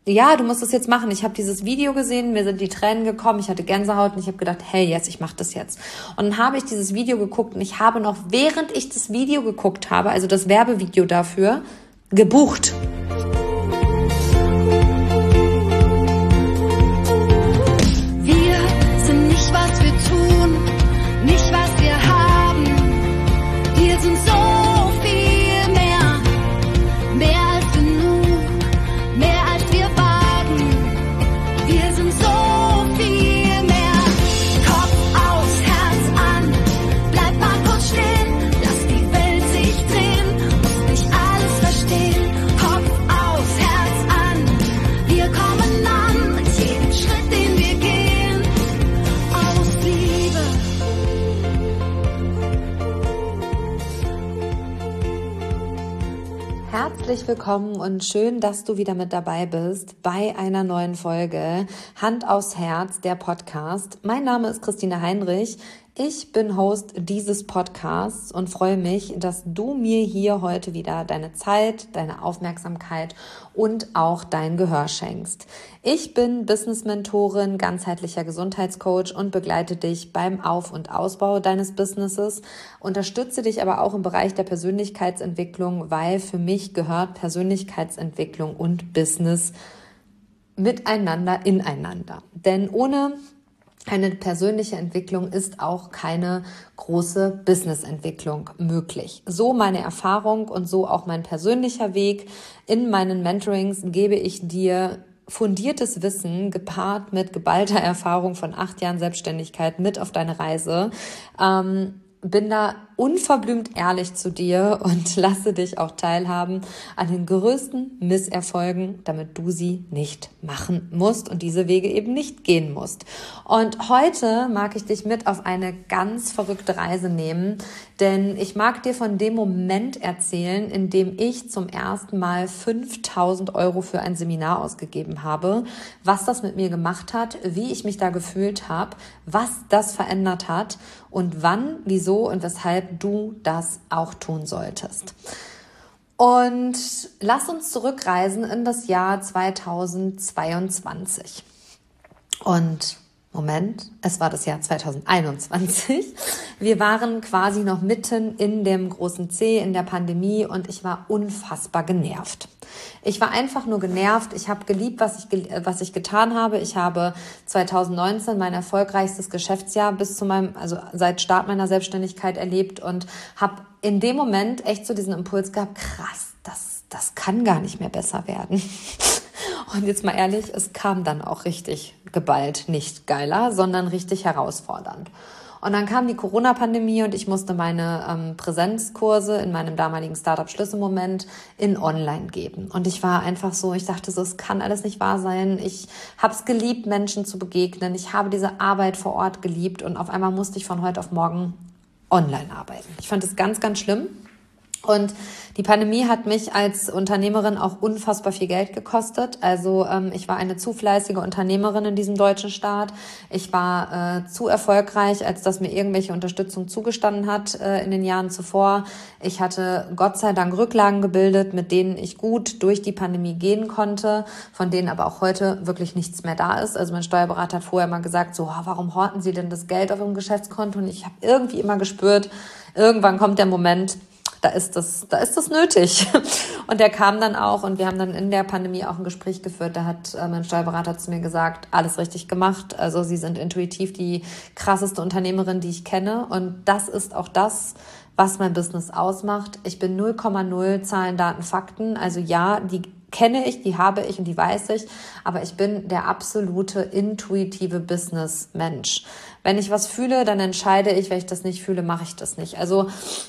ja, du musst es jetzt machen. Ich habe dieses Video gesehen, mir sind die Tränen gekommen, ich hatte Gänsehaut und ich habe gedacht, hey, yes, ich mache das jetzt. Und dann habe ich dieses Video geguckt und ich habe noch, während ich das Video geguckt habe, also das Werbevideo dafür, gebucht. Wir sind nicht, was wir tun, nicht, was wir haben. Wir sind so viel mehr, mehr als genug, mehr als wir wagen. Wir sind so viel mehr. Kopf aus, Herz an, bleib mal kurz stehen, lass die Welt sich drehen, musst nicht alles verstehen. Kopf aus, Herz an, wir kommen an mit jedem Schritt, den wir gehen, aus Liebe. Herzlich willkommen und schön, dass du wieder mit dabei bist bei einer neuen Folge Hand aufs Herz, der Podcast. Mein Name ist Christine Heinrich. Ich bin Host dieses Podcasts und freue mich, dass du mir hier heute wieder deine Zeit, deine Aufmerksamkeit und auch dein Gehör schenkst. Ich bin Business-Mentorin, ganzheitlicher Gesundheitscoach und begleite dich beim Auf- und Ausbau deines Businesses, unterstütze dich aber auch im Bereich der Persönlichkeitsentwicklung, weil für mich gehört Persönlichkeitsentwicklung und Business miteinander ineinander. Denn ohne eine persönliche Entwicklung ist auch keine große Businessentwicklung möglich. So meine Erfahrung und so auch mein persönlicher Weg. In meinen Mentorings gebe ich dir fundiertes Wissen gepaart mit geballter Erfahrung von 8 Jahren Selbstständigkeit mit auf deine Reise. Bin da unverblümt ehrlich zu dir und lasse dich auch teilhaben an den größten Misserfolgen, damit du sie nicht machen musst und diese Wege eben nicht gehen musst. Und heute mag ich dich mit auf eine ganz verrückte Reise nehmen, denn ich mag dir von dem Moment erzählen, in dem ich zum ersten Mal 5.000 € für ein Seminar ausgegeben habe, was das mit mir gemacht hat, wie ich mich da gefühlt habe, was das verändert hat und wann, wieso und weshalb du das auch tun solltest. Und lass uns zurückreisen in das Jahr 2022. Und Moment, es war das Jahr 2021. Wir waren quasi noch mitten in dem großen C, in der Pandemie und ich war unfassbar genervt. Ich war einfach nur genervt. Ich habe geliebt, was ich getan habe. Ich habe 2019 mein erfolgreichstes Geschäftsjahr seit Start meiner Selbstständigkeit erlebt und habe in dem Moment echt so diesen Impuls gehabt, krass, das kann gar nicht mehr besser werden. Und jetzt mal ehrlich, es kam dann auch richtig geballt, nicht geiler, sondern richtig herausfordernd. Und dann kam die Corona-Pandemie und ich musste meine Präsenzkurse in meinem damaligen Startup-Schlüsselmoment in Online geben. Und ich war einfach so, ich dachte so, es kann alles nicht wahr sein. Ich habe es geliebt, Menschen zu begegnen. Ich habe diese Arbeit vor Ort geliebt und auf einmal musste ich von heute auf morgen online arbeiten. Ich fand es ganz, ganz schlimm. Und die Pandemie hat mich als Unternehmerin auch unfassbar viel Geld gekostet. Also ich war eine zu fleißige Unternehmerin in diesem deutschen Staat. Ich war zu erfolgreich, als dass mir irgendwelche Unterstützung zugestanden hat in den Jahren zuvor. Ich hatte Gott sei Dank Rücklagen gebildet, mit denen ich gut durch die Pandemie gehen konnte, von denen aber auch heute wirklich nichts mehr da ist. Also mein Steuerberater hat vorher mal gesagt, so, warum horten Sie denn das Geld auf Ihrem Geschäftskonto? Und ich habe irgendwie immer gespürt, irgendwann kommt der Moment, da ist das nötig. Und der kam dann auch und wir haben dann in der Pandemie auch ein Gespräch geführt. Da hat mein Steuerberater zu mir gesagt, alles richtig gemacht. Also Sie sind intuitiv die krasseste Unternehmerin, die ich kenne. Und das ist auch das, was mein Business ausmacht. Ich bin 0,0 Zahlen, Daten, Fakten. Also ja, die kenne ich, die habe ich und die weiß ich. Aber ich bin der absolute intuitive Business-Mensch. Wenn ich was fühle, dann entscheide ich. Wenn ich das nicht fühle, mache ich das nicht. Also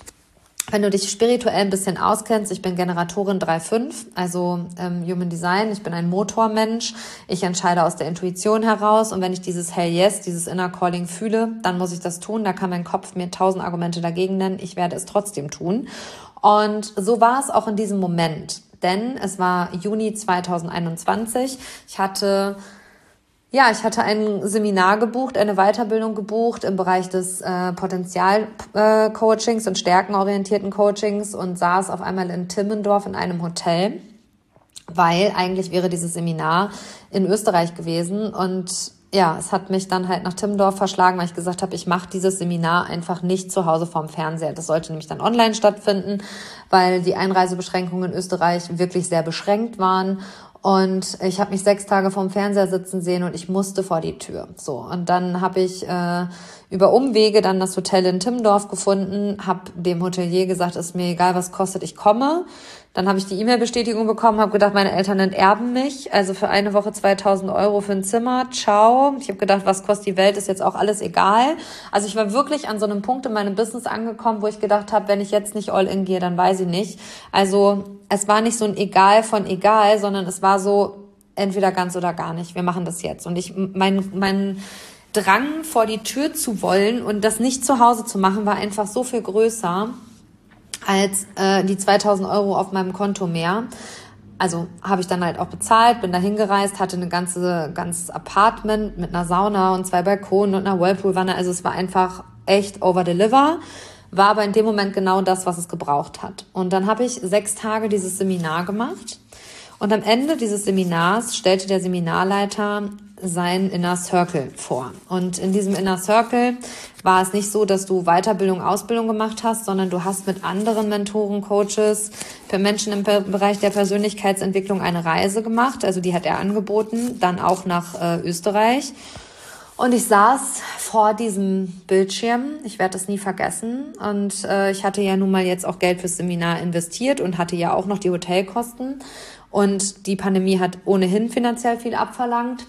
wenn du dich spirituell ein bisschen auskennst, ich bin Generatorin 3.5, also Human Design, ich bin ein Motormensch, ich entscheide aus der Intuition heraus und wenn ich dieses Hell Yes, dieses Inner Calling fühle, dann muss ich das tun, da kann mein Kopf mir 1000 Argumente dagegen nennen, ich werde es trotzdem tun. Und so war es auch in diesem Moment, denn es war Juni 2021, ich hatte ein Seminar gebucht, eine Weiterbildung gebucht im Bereich des Potenzial-Coachings und stärkenorientierten Coachings und saß auf einmal in Timmendorf in einem Hotel weil eigentlich wäre dieses Seminar in Österreich gewesen und ja, es hat mich dann halt nach Timmendorf verschlagen, weil ich gesagt habe, ich mache dieses Seminar einfach nicht zu Hause vorm Fernseher. Das sollte nämlich dann online stattfinden, weil die Einreisebeschränkungen in Österreich wirklich sehr beschränkt waren. Und ich habe mich 6 Tage vorm Fernseher sitzen sehen und ich musste vor die Tür. So, und dann habe ich über Umwege dann das Hotel in Timmendorf gefunden, habe dem Hotelier gesagt, ist mir egal, was kostet, ich komme. Dann habe ich die E-Mail-Bestätigung bekommen, habe gedacht, meine Eltern enterben mich, also für eine Woche 2.000 Euro für ein Zimmer, ciao. Ich habe gedacht, was kostet die Welt, ist jetzt auch alles egal. Also ich war wirklich an so einem Punkt in meinem Business angekommen, wo ich gedacht habe, wenn ich jetzt nicht all in gehe, dann weiß ich nicht. Also es war nicht so ein Egal von egal, sondern es war so entweder ganz oder gar nicht. Wir machen das jetzt. Und mein Drang vor die Tür zu wollen und das nicht zu Hause zu machen, war einfach so viel größer als die 2.000 Euro auf meinem Konto mehr. Also habe ich dann halt auch bezahlt, bin da hingereist, hatte ein ganzes Apartment mit einer Sauna und 2 Balkonen und einer Whirlpool-Wanne. Also es war einfach echt over-deliver, war aber in dem Moment genau das, was es gebraucht hat. Und dann habe ich 6 Tage dieses Seminar gemacht. Und am Ende dieses Seminars stellte der Seminarleiter sein Inner Circle vor. Und in diesem Inner Circle war es nicht so, dass du Weiterbildung, Ausbildung gemacht hast, sondern du hast mit anderen Mentoren, Coaches, für Menschen im Bereich der Persönlichkeitsentwicklung eine Reise gemacht. Also die hat er angeboten, dann auch nach Österreich. Und ich saß vor diesem Bildschirm, ich werde das nie vergessen. Und ich hatte ja nun mal jetzt auch Geld fürs Seminar investiert und hatte ja auch noch die Hotelkosten. Und die Pandemie hat ohnehin finanziell viel abverlangt.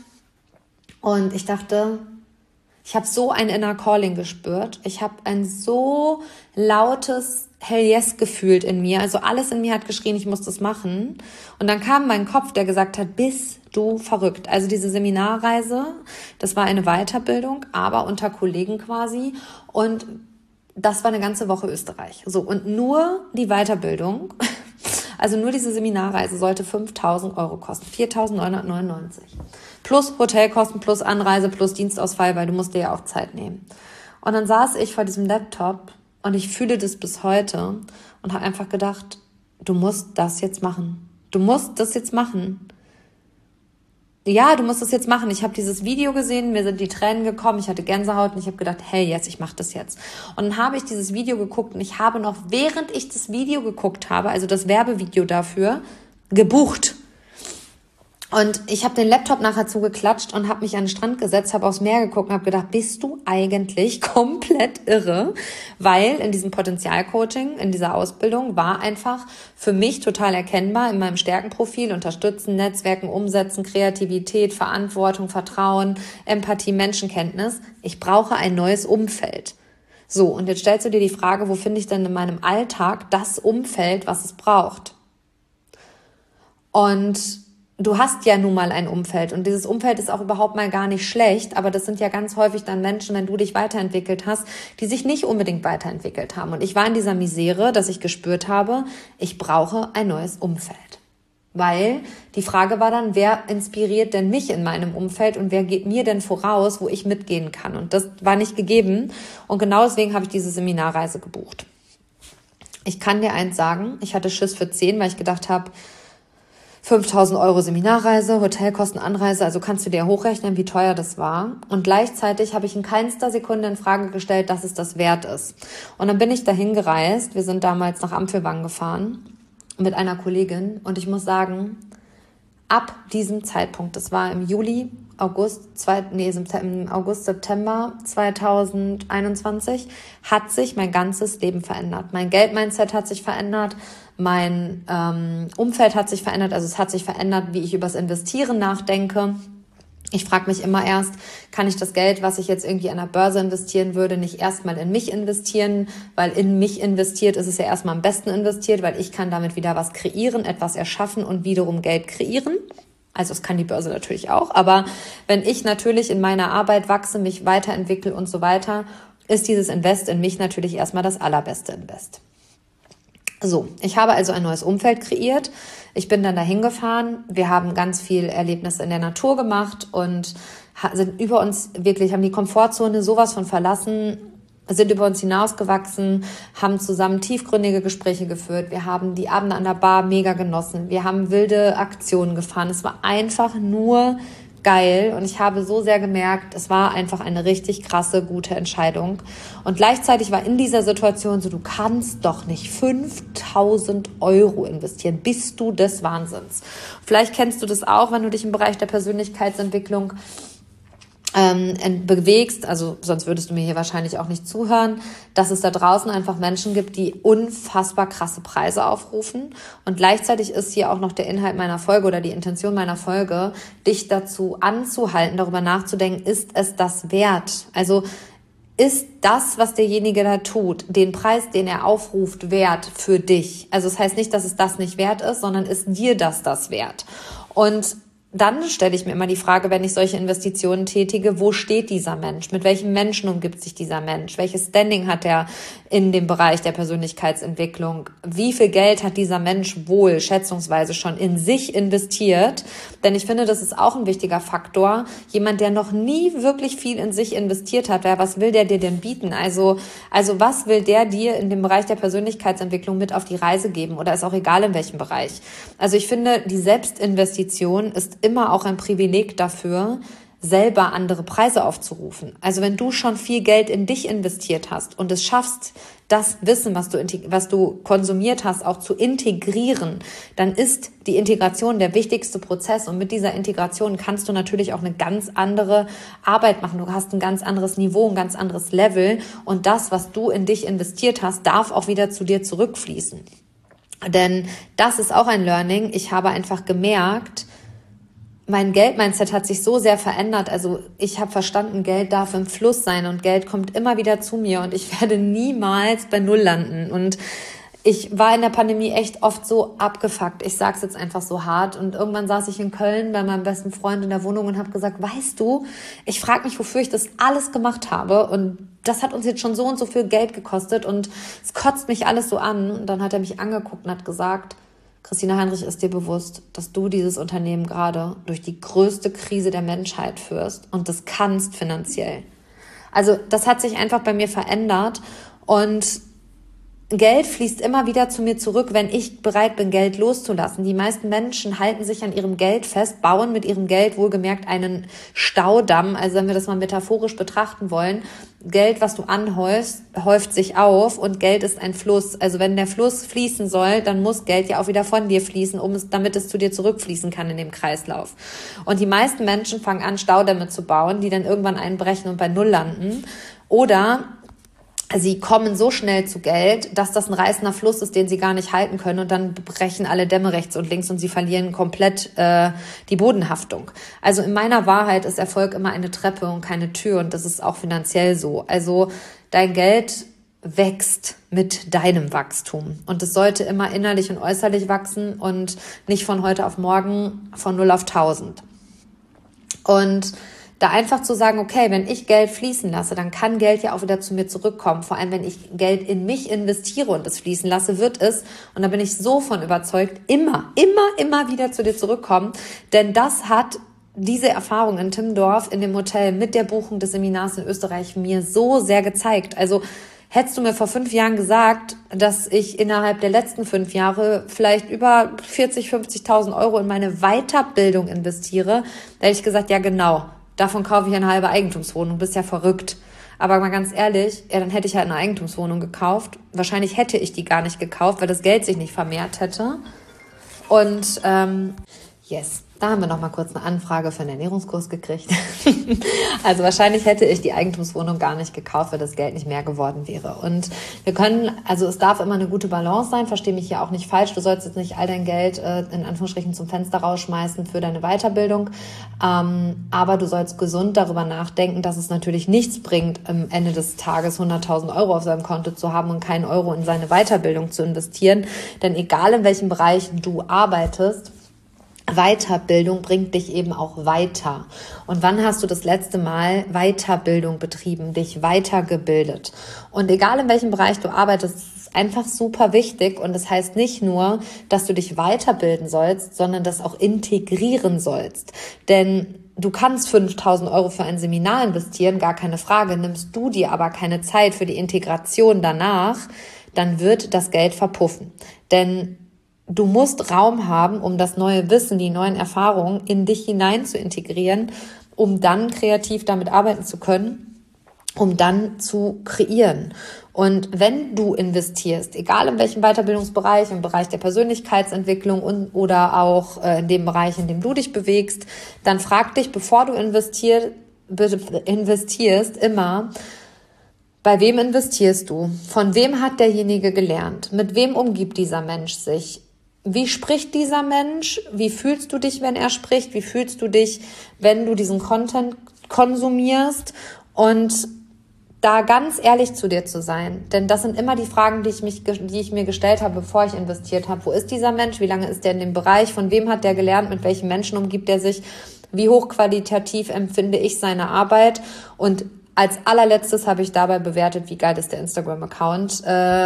Und ich dachte, ich habe so ein Inner Calling gespürt. Ich habe ein so lautes Hell yes gefühlt in mir. Also alles in mir hat geschrien, ich muss das machen. Und dann kam mein Kopf, der gesagt hat, bist du verrückt. Also diese Seminarreise, das war eine Weiterbildung, aber unter Kollegen quasi. Und das war eine ganze Woche Österreich. So, und nur die Weiterbildung, also nur diese Seminarreise sollte 5.000 Euro kosten. 4.999. Plus Hotelkosten, plus Anreise, plus Dienstausfall, weil du musst dir ja auch Zeit nehmen. Und dann saß ich vor diesem Laptop und ich fühle das bis heute und habe einfach gedacht, du musst das jetzt machen. Du musst das jetzt machen. Ja, du musst das jetzt machen. Ich habe dieses Video gesehen, mir sind die Tränen gekommen, ich hatte Gänsehaut und ich habe gedacht, hey, jetzt, ich mache das jetzt. Und dann habe ich dieses Video geguckt und ich habe noch, während ich das Video geguckt habe, also das Werbevideo dafür, gebucht. Und ich habe den Laptop nachher zugeklatscht und habe mich an den Strand gesetzt, habe aufs Meer geguckt und habe gedacht, bist du eigentlich komplett irre? Weil in diesem Potenzialcoaching, in dieser Ausbildung war einfach für mich total erkennbar in meinem Stärkenprofil, Unterstützen, Netzwerken, Umsetzen, Kreativität, Verantwortung, Vertrauen, Empathie, Menschenkenntnis. Ich brauche ein neues Umfeld. So, und jetzt stellst du dir die Frage, wo finde ich denn in meinem Alltag das Umfeld, was es braucht? Und du hast ja nun mal ein Umfeld und dieses Umfeld ist auch überhaupt mal gar nicht schlecht, aber das sind ja ganz häufig dann Menschen, wenn du dich weiterentwickelt hast, die sich nicht unbedingt weiterentwickelt haben. Und ich war in dieser Misere, dass ich gespürt habe, ich brauche ein neues Umfeld. Weil die Frage war dann, wer inspiriert denn mich in meinem Umfeld und wer geht mir denn voraus, wo ich mitgehen kann? Und das war nicht gegeben und genau deswegen habe ich diese Seminarreise gebucht. Ich kann dir eins sagen, ich hatte Schiss für 10, weil ich gedacht habe, 5.000 Euro Seminarreise, Hotelkosten, Anreise, also kannst du dir hochrechnen, wie teuer das war. Und gleichzeitig habe ich in keinster Sekunde in Frage gestellt, dass es das wert ist. Und dann bin ich dahin gereist. Wir sind damals nach Ampelwang gefahren mit einer Kollegin. Und ich muss sagen, ab diesem Zeitpunkt, das war im September 2021, hat sich mein ganzes Leben verändert. Mein Geldmindset hat sich verändert. Mein Umfeld hat sich verändert, also es hat sich verändert, wie ich übers Investieren nachdenke. Ich frage mich immer erst, kann ich das Geld, was ich jetzt irgendwie an der Börse investieren würde, nicht erstmal in mich investieren? Weil in mich investiert ist es ja erstmal am besten investiert, weil ich kann damit wieder was kreieren, etwas erschaffen und wiederum Geld kreieren. Also es kann die Börse natürlich auch, aber wenn ich natürlich in meiner Arbeit wachse, mich weiterentwickle und so weiter, ist dieses Invest in mich natürlich erstmal das allerbeste Invest. So, ich habe also ein neues Umfeld kreiert. Ich bin dann dahin gefahren. Wir haben ganz viel Erlebnisse in der Natur gemacht und sind über uns wirklich, haben die Komfortzone sowas von verlassen. sind über uns hinausgewachsen, haben zusammen tiefgründige Gespräche geführt. Wir haben die Abende an der Bar mega genossen. Wir haben wilde Aktionen gefahren. Es war einfach nur geil und ich habe so sehr gemerkt, es war einfach eine richtig krasse, gute Entscheidung. Und gleichzeitig war in dieser Situation so, du kannst doch nicht 5.000 € investieren. Bist du des Wahnsinns? Vielleicht kennst du das auch, wenn du dich im Bereich der Persönlichkeitsentwicklung bewegst, also sonst würdest du mir hier wahrscheinlich auch nicht zuhören, dass es da draußen einfach Menschen gibt, die unfassbar krasse Preise aufrufen. Und gleichzeitig ist hier auch noch der Inhalt meiner Folge oder die Intention meiner Folge, dich dazu anzuhalten, darüber nachzudenken, ist es das wert? Also ist das, was derjenige da tut, den Preis, den er aufruft, wert für dich? Also das heißt nicht, dass es das nicht wert ist, sondern ist dir das wert? Und dann stelle ich mir immer die Frage, wenn ich solche Investitionen tätige, wo steht dieser Mensch? Mit welchen Menschen umgibt sich dieser Mensch? Welches Standing hat er in dem Bereich der Persönlichkeitsentwicklung? Wie viel Geld hat dieser Mensch wohl schätzungsweise schon in sich investiert? Denn ich finde, das ist auch ein wichtiger Faktor. Jemand, der noch nie wirklich viel in sich investiert hat, was will der dir denn bieten? Also was will der dir in dem Bereich der Persönlichkeitsentwicklung mit auf die Reise geben? Oder ist auch egal in welchem Bereich. Also ich finde, die Selbstinvestition ist immer auch ein Privileg dafür, selber andere Preise aufzurufen. Also wenn du schon viel Geld in dich investiert hast und es schaffst, das Wissen, was du konsumiert hast, auch zu integrieren, dann ist die Integration der wichtigste Prozess und mit dieser Integration kannst du natürlich auch eine ganz andere Arbeit machen. Du hast ein ganz anderes Niveau, ein ganz anderes Level und das, was du in dich investiert hast, darf auch wieder zu dir zurückfließen. Denn das ist auch ein Learning. Ich habe einfach gemerkt, mein Geldmindset hat sich so sehr verändert. Also ich habe verstanden, Geld darf im Fluss sein und Geld kommt immer wieder zu mir und ich werde niemals bei Null landen. Und ich war in der Pandemie echt oft so abgefuckt. Ich sag's jetzt einfach so hart. Und irgendwann saß ich in Köln bei meinem besten Freund in der Wohnung und habe gesagt, weißt du, ich frage mich, wofür ich das alles gemacht habe. Und das hat uns jetzt schon so und so viel Geld gekostet und es kotzt mich alles so an. Und dann hat er mich angeguckt und hat gesagt, Christina Heinrich, ist dir bewusst, dass du dieses Unternehmen gerade durch die größte Krise der Menschheit führst und das kannst finanziell. Also das hat sich einfach bei mir verändert und Geld fließt immer wieder zu mir zurück, wenn ich bereit bin, Geld loszulassen. Die meisten Menschen halten sich an ihrem Geld fest, bauen mit ihrem Geld wohlgemerkt einen Staudamm. Also wenn wir das mal metaphorisch betrachten wollen, Geld, was du anhäufst, häuft sich auf und Geld ist ein Fluss. Also wenn der Fluss fließen soll, dann muss Geld ja auch wieder von dir fließen, damit es zu dir zurückfließen kann in dem Kreislauf. Und die meisten Menschen fangen an, Staudämme zu bauen, die dann irgendwann einbrechen und bei Null landen. Oder sie kommen so schnell zu Geld, dass das ein reißender Fluss ist, den sie gar nicht halten können und dann brechen alle Dämme rechts und links und sie verlieren komplett die Bodenhaftung. Also in meiner Wahrheit ist Erfolg immer eine Treppe und keine Tür und das ist auch finanziell so. Also dein Geld wächst mit deinem Wachstum und es sollte immer innerlich und äußerlich wachsen und nicht von heute auf morgen von 0 auf 1000. Und da einfach zu sagen, okay, wenn ich Geld fließen lasse, dann kann Geld ja auch wieder zu mir zurückkommen. Vor allem, wenn ich Geld in mich investiere und es fließen lasse, wird es, und da bin ich so von überzeugt, immer wieder zu dir zurückkommen. Denn das hat diese Erfahrung in Timmendorf in dem Hotel mit der Buchung des Seminars in Österreich mir so sehr gezeigt. Also hättest du mir vor 5 Jahren gesagt, dass ich innerhalb der letzten 5 Jahre vielleicht über 40.000, 50.000 € in meine Weiterbildung investiere, da hätte ich gesagt, ja genau. Davon kaufe ich eine halbe Eigentumswohnung, bist ja verrückt. Aber mal ganz ehrlich, ja, dann hätte ich halt eine Eigentumswohnung gekauft. Wahrscheinlich hätte ich die gar nicht gekauft, weil das Geld sich nicht vermehrt hätte. Und yes, da haben wir noch mal kurz eine Anfrage für einen Ernährungskurs gekriegt. Also wahrscheinlich hätte ich die Eigentumswohnung gar nicht gekauft, weil das Geld nicht mehr geworden wäre. Und es darf immer eine gute Balance sein, verstehe mich hier auch nicht falsch. Du sollst jetzt nicht all dein Geld in Anführungsstrichen zum Fenster rausschmeißen für deine Weiterbildung. Aber du sollst gesund darüber nachdenken, dass es natürlich nichts bringt, am Ende des Tages 100.000 € auf seinem Konto zu haben und keinen Euro in seine Weiterbildung zu investieren. Denn egal in welchem Bereich du arbeitest, Weiterbildung bringt dich eben auch weiter. Und wann hast du das letzte Mal Weiterbildung betrieben, dich weitergebildet? Und egal in welchem Bereich du arbeitest, ist es einfach super wichtig. Und das heißt nicht nur, dass du dich weiterbilden sollst, sondern das auch integrieren sollst. Denn du kannst 5.000 Euro für ein Seminar investieren, gar keine Frage. Nimmst du dir aber keine Zeit für die Integration danach, dann wird das Geld verpuffen. Denn du musst Raum haben, um das neue Wissen, die neuen Erfahrungen in dich hinein zu integrieren, um dann kreativ damit arbeiten zu können, um dann zu kreieren. Und wenn du investierst, egal in welchem Weiterbildungsbereich, im Bereich der Persönlichkeitsentwicklung oder auch in dem Bereich, in dem du dich bewegst, dann frag dich, bevor du investierst, immer, bei wem investierst du? Von wem hat derjenige gelernt? Mit wem umgibt dieser Mensch sich? Wie spricht dieser Mensch? Wie fühlst du dich, wenn er spricht? Wie fühlst du dich, wenn du diesen Content konsumierst? Und da ganz ehrlich zu dir zu sein. Denn das sind immer die Fragen, die ich mir gestellt habe, bevor ich investiert habe. Wo ist dieser Mensch? Wie lange ist der in dem Bereich? Von wem hat der gelernt? Mit welchen Menschen umgibt er sich? Wie hochqualitativ empfinde ich seine Arbeit? Und als allerletztes habe ich dabei bewertet, wie geil ist der Instagram-Account,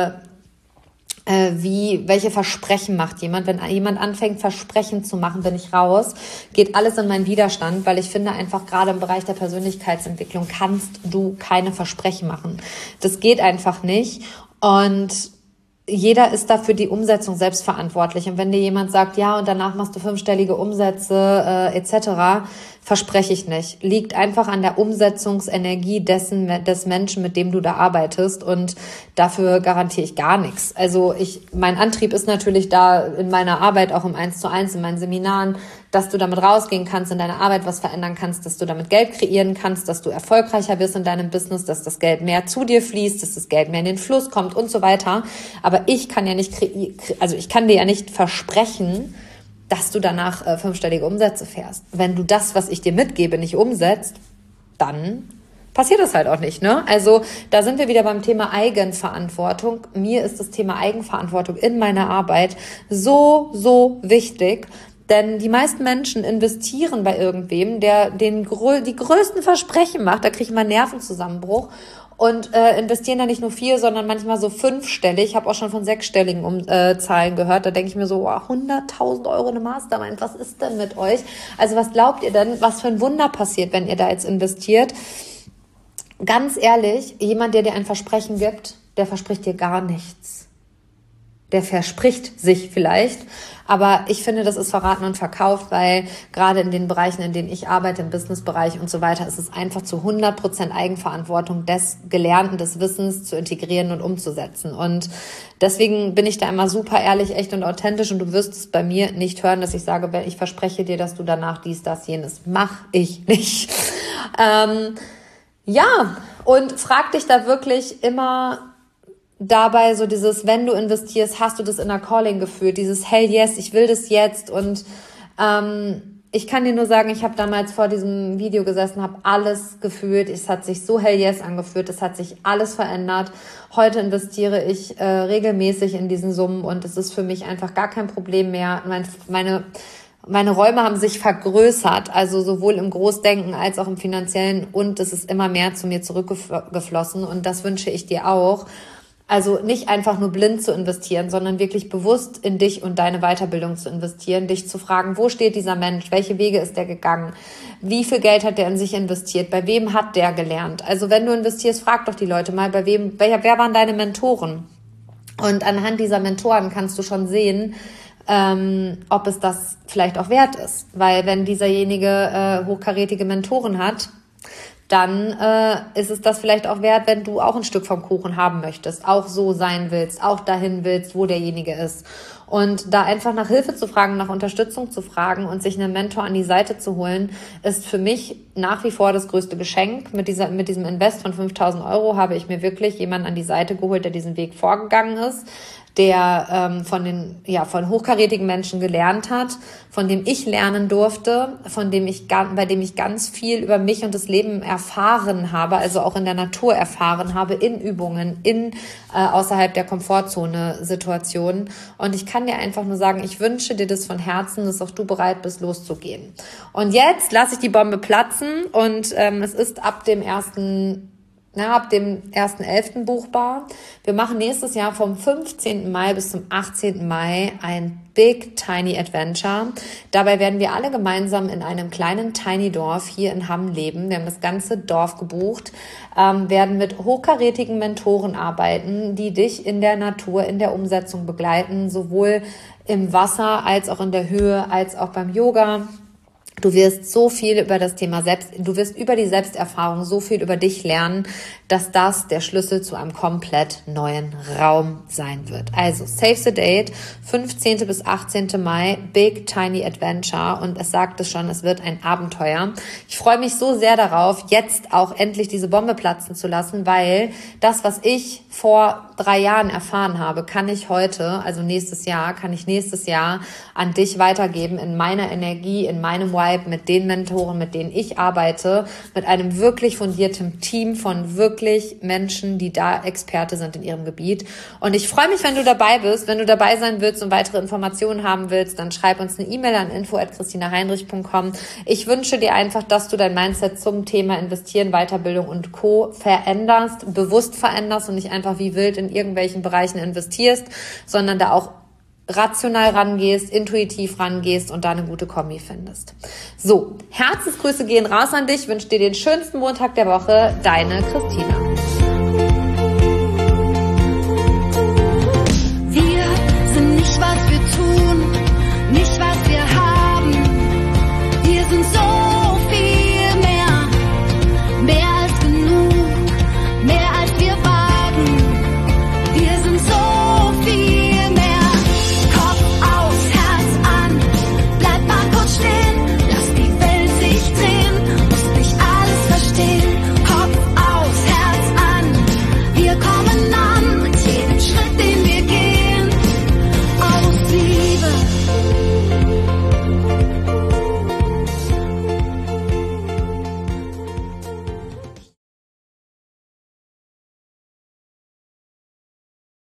welche Versprechen macht jemand. Wenn jemand anfängt, Versprechen zu machen, bin ich raus, geht alles in meinen Widerstand, weil ich finde einfach, gerade im Bereich der Persönlichkeitsentwicklung kannst du keine Versprechen machen. Das geht einfach nicht und jeder ist dafür die Umsetzung selbst verantwortlich. Und wenn dir jemand sagt, ja, und danach machst du 5-stellige Umsätze etc., verspreche ich nicht. Liegt einfach an der Umsetzungsenergie des Menschen, mit dem du da arbeitest. Und dafür garantiere ich gar nichts. Also mein Antrieb ist natürlich da in meiner Arbeit, auch im 1:1, in meinen Seminaren, dass du damit rausgehen kannst, in deiner Arbeit was verändern kannst, dass du damit Geld kreieren kannst, dass du erfolgreicher wirst in deinem Business, dass das Geld mehr zu dir fließt, dass das Geld mehr in den Fluss kommt und so weiter. Aber ich kann ja nicht ich kann dir ja nicht versprechen, dass du danach 5-stellige Umsätze fährst. Wenn du das, was ich dir mitgebe, nicht umsetzt, dann passiert das halt auch nicht, ne? Also da sind wir wieder beim Thema Eigenverantwortung. Mir ist das Thema Eigenverantwortung in meiner Arbeit so, so wichtig. Denn die meisten Menschen investieren bei irgendwem, der die größten Versprechen macht. Da kriege ich mal Nervenzusammenbruch. Und investieren da nicht nur 4, sondern manchmal so 5-stellig. Ich habe auch schon von 6-stelligen Zahlen gehört. Da denke ich mir so, 100.000 Euro eine Mastermind. Was ist denn mit euch? Also was glaubt ihr denn, was für ein Wunder passiert, wenn ihr da jetzt investiert? Ganz ehrlich, jemand, der dir ein Versprechen gibt, der verspricht dir gar nichts. Der verspricht sich vielleicht, aber ich finde, das ist verraten und verkauft, weil gerade in den Bereichen, in denen ich arbeite, im Businessbereich und so weiter, ist es einfach zu 100% Eigenverantwortung des Gelernten, des Wissens zu integrieren und umzusetzen. Und deswegen bin ich da immer super ehrlich, echt und authentisch und du wirst es bei mir nicht hören, dass ich sage, ich verspreche dir, dass du danach dies, das, jenes. Mach ich nicht. Ja, und frag dich da wirklich immer dabei so dieses, wenn du investierst, hast du das Inner Calling gefühlt, dieses Hell yes, ich will das jetzt. Und ich kann dir nur sagen, ich habe damals vor diesem Video gesessen, habe alles gefühlt, es hat sich so Hell yes angefühlt, es hat sich alles verändert. Heute investiere ich regelmäßig in diesen Summen und es ist für mich einfach gar kein Problem mehr. Meine Räume haben sich vergrößert, also sowohl im Großdenken als auch im Finanziellen, und es ist immer mehr zu mir zurückgeflossen und das wünsche ich dir auch. Also nicht einfach nur blind zu investieren, sondern wirklich bewusst in dich und deine Weiterbildung zu investieren, dich zu fragen, wo steht dieser Mensch, welche Wege ist der gegangen, wie viel Geld hat der in sich investiert, bei wem hat der gelernt. Also wenn du investierst, frag doch die Leute mal, wer waren deine Mentoren? Und anhand dieser Mentoren kannst du schon sehen, ob es das vielleicht auch wert ist. Weil wenn dieserjenige hochkarätige Mentoren hat, dann ist es das vielleicht auch wert, wenn du auch ein Stück vom Kuchen haben möchtest, auch so sein willst, auch dahin willst, wo derjenige ist. Und da einfach nach Hilfe zu fragen, nach Unterstützung zu fragen und sich einen Mentor an die Seite zu holen, ist für mich nach wie vor das größte Geschenk. Mit diesem Invest von 5.000 Euro habe ich mir wirklich jemanden an die Seite geholt, der diesen Weg vorgegangen ist, der von hochkarätigen Menschen gelernt hat, von dem ich lernen durfte, bei dem ich ganz viel über mich und das Leben erfahren habe, also auch in der Natur erfahren habe, in Übungen, in außerhalb der Komfortzone Situationen. Und ich kann dir einfach nur sagen, ich wünsche dir das von Herzen, dass auch du bereit bist, loszugehen. Und jetzt lasse ich die Bombe platzen und es ist ab dem 1. ab dem 1.11. buchbar. Wir machen nächstes Jahr vom 15. Mai bis zum 18. Mai ein Big Tiny Adventure. Dabei werden wir alle gemeinsam in einem kleinen Tiny Dorf hier in Hamm leben. Wir haben das ganze Dorf gebucht, werden mit hochkarätigen Mentoren arbeiten, die dich in der Natur, in der Umsetzung begleiten, sowohl im Wasser als auch in der Höhe, als auch beim Yoga. Du wirst so viel über das Thema du wirst über die Selbsterfahrung so viel über dich lernen, dass das der Schlüssel zu einem komplett neuen Raum sein wird. Also Save the Date, 15. bis 18. Mai, Big Tiny Adventure, und es sagt es schon, es wird ein Abenteuer. Ich freue mich so sehr darauf, jetzt auch endlich diese Bombe platzen zu lassen, weil das, was ich vor 3 Jahren erfahren habe, kann ich nächstes Jahr an dich weitergeben in meiner Energie, in meinem Vibe, mit den Mentoren, mit denen ich arbeite, mit einem wirklich fundierten Team von wirklich Menschen, die da Experte sind in ihrem Gebiet. Und ich freue mich, wenn du dabei bist. Wenn du dabei sein willst und weitere Informationen haben willst, dann schreib uns eine E-Mail an info@christinaheinrich.com. Ich wünsche dir einfach, dass du dein Mindset zum Thema Investieren, Weiterbildung und Co. bewusst veränderst und nicht einfach wie wild in irgendwelchen Bereichen investierst, sondern da auch rational rangehst, intuitiv rangehst und da eine gute Kombi findest. So, Herzensgrüße gehen raus an dich, wünsche dir den schönsten Montag der Woche, deine Christina.